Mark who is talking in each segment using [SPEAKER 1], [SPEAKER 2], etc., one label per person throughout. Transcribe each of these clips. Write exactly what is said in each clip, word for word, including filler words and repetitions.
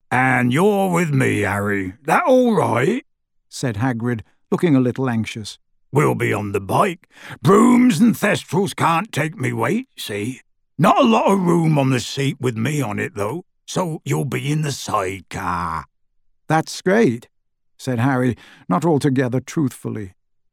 [SPEAKER 1] And you're with me, Harry. That all right?
[SPEAKER 2] Said Hagrid, looking a little anxious.
[SPEAKER 1] We'll be on the bike. Brooms and thestrals can't take me weight, see? Not a lot of room on the seat with me on it, though, so you'll be in the sidecar.
[SPEAKER 2] That's great, said Harry, not altogether truthfully.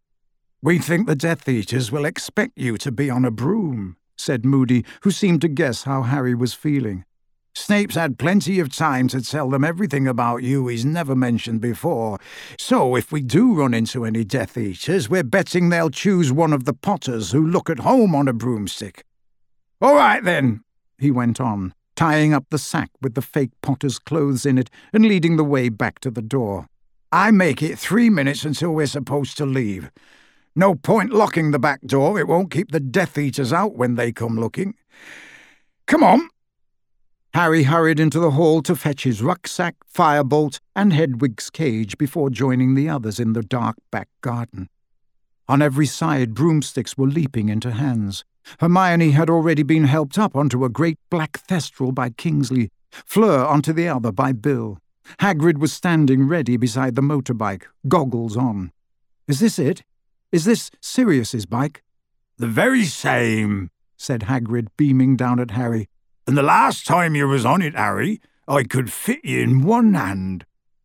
[SPEAKER 1] We think the Death Eaters will expect you to be on a broom, said Moody, who seemed to guess how Harry was feeling. Snape's had plenty of time to tell them everything about you he's never mentioned before, so if we do run into any Death Eaters, we're betting they'll choose one of the Potters who look at home on a broomstick. All right, then, he went on, tying up the sack with the fake Potter's clothes in it and leading the way back to the door. I make it three minutes until we're supposed to leave. No point locking the back door, it won't keep the Death Eaters out when they come looking. Come on.
[SPEAKER 2] Harry hurried into the hall to fetch his rucksack, firebolt, and Hedwig's cage before joining the others in the dark back garden. On every side, broomsticks were leaping into hands. Hermione had already been helped up onto a great black thestral by Kingsley, Fleur onto the other by Bill. Hagrid was standing ready beside the motorbike, goggles on. "Is this it? Is this Sirius's bike?"
[SPEAKER 1] "The very same,"
[SPEAKER 2] said Hagrid, beaming down at Harry.
[SPEAKER 1] "And the last time you was on it, Harry, I could fit you in one hand."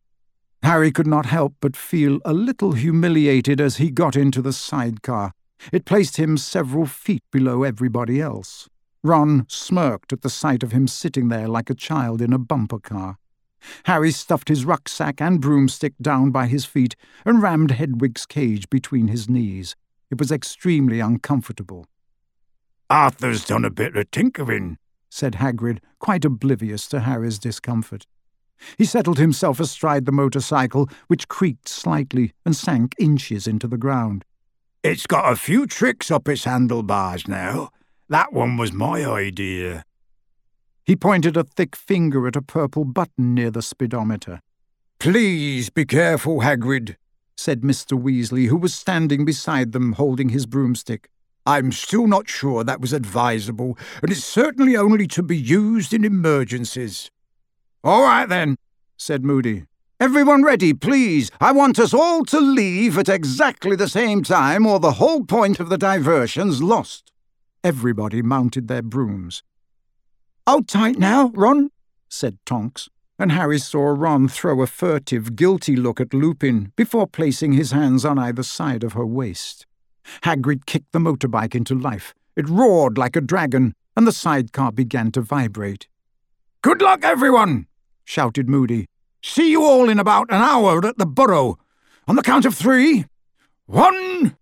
[SPEAKER 2] Harry could not help but feel a little humiliated as he got into the sidecar. It placed him several feet below everybody else. Ron smirked at the sight of him sitting there like a child in a bumper car. Harry stuffed his rucksack and broomstick down by his feet and rammed Hedwig's cage between his knees. It was extremely uncomfortable.
[SPEAKER 1] "Arthur's done a bit of tinkering,"
[SPEAKER 2] said Hagrid, quite oblivious to Harry's discomfort. He settled himself astride the motorcycle, which creaked slightly and sank inches into the ground.
[SPEAKER 1] "It's got a few tricks up its handlebars now. That one was my idea."
[SPEAKER 2] He pointed a thick finger at a purple button near the speedometer.
[SPEAKER 1] "Please be careful, Hagrid,"
[SPEAKER 2] said Mister Weasley, who was standing beside them holding his broomstick.
[SPEAKER 1] "I'm still not sure that was advisable, and it's certainly only to be used in emergencies." "All right, then," said Moody. "Everyone ready, please. I want us all to leave at exactly the same time, or the whole point of the diversion's lost."
[SPEAKER 2] Everybody mounted their brooms.
[SPEAKER 1] "Hold tight now, Ron,"
[SPEAKER 2] said Tonks, and Harry saw Ron throw a furtive, guilty look at Lupin before placing his hands on either side of her waist. Hagrid kicked the motorbike into life. It roared like a dragon, and the sidecar began to vibrate.
[SPEAKER 1] "Good luck, everyone!" shouted Moody. "See you all in about an hour at the Burrow. On the count of three. One,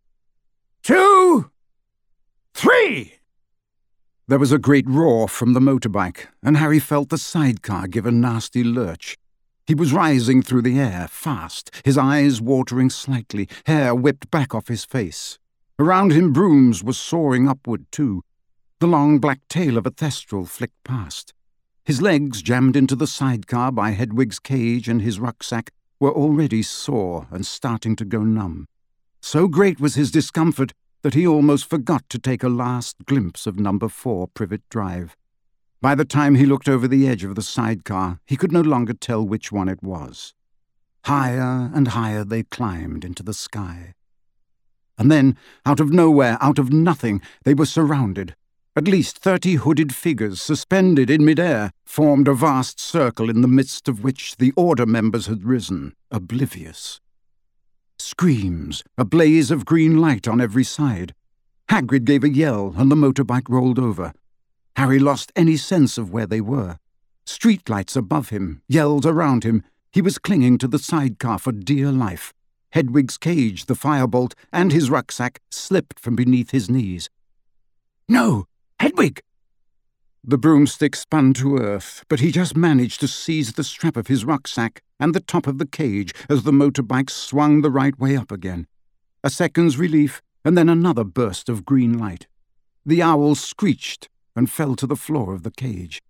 [SPEAKER 1] two, three!"
[SPEAKER 2] There was a great roar from the motorbike, and Harry felt the sidecar give a nasty lurch. He was rising through the air, fast, his eyes watering slightly, hair whipped back off his face. Around him brooms were soaring upward, too. The long black tail of a thestral flicked past. His legs, jammed into the sidecar by Hedwig's cage and his rucksack, were already sore and starting to go numb. So great was his discomfort that he almost forgot to take a last glimpse of number four Privet Drive. By the time he looked over the edge of the sidecar, he could no longer tell which one it was. Higher and higher they climbed into the sky. And then, out of nowhere, out of nothing, they were surrounded. At least thirty hooded figures, suspended in midair, formed a vast circle in the midst of which the Order members had risen, oblivious. Screams, a blaze of green light on every side. Hagrid gave a yell, and the motorbike rolled over. Harry lost any sense of where they were. Streetlights above him, yelled around him. He was clinging to the sidecar for dear life. Hedwig's cage, the firebolt, and his rucksack slipped from beneath his knees. "No! Hedwig!" The broomstick spun to earth, but he just managed to seize the strap of his rucksack and the top of the cage as the motorbike swung the right way up again. A second's relief, and then another burst of green light. The owl screeched and fell to the floor of the cage.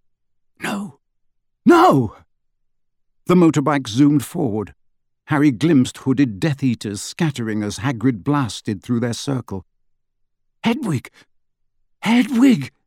[SPEAKER 2] "No! No!" The motorbike zoomed forward. Harry glimpsed hooded Death Eaters scattering as Hagrid blasted through their circle. "Hedwig! Hedwig!"